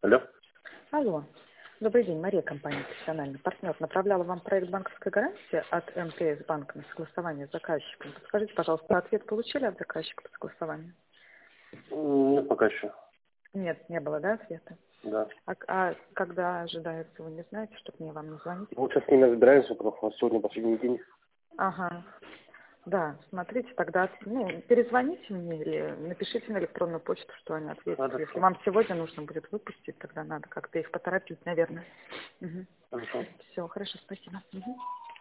Алло. Алло. Добрый день, Мария, компания «Профессиональный партнер». Направляла вам проект банковской гарантии от МТС банка на согласование с заказчиком. Подскажите, пожалуйста, ответ получили от заказчика по согласованию? Нет, пока еще. Нет, не было, да, ответа? Да. А когда ожидается, вы не знаете, чтобы мне вам не звонить? Вот сейчас с ними разбираемся, потому что сегодня последний день. Ага. Да, смотрите, тогда перезвоните мне или напишите на электронную почту, что они ответят. Хорошо. Если вам сегодня нужно будет выпустить, тогда надо как-то их поторопить, наверное. Угу. Хорошо. Все, хорошо, спасибо. Угу.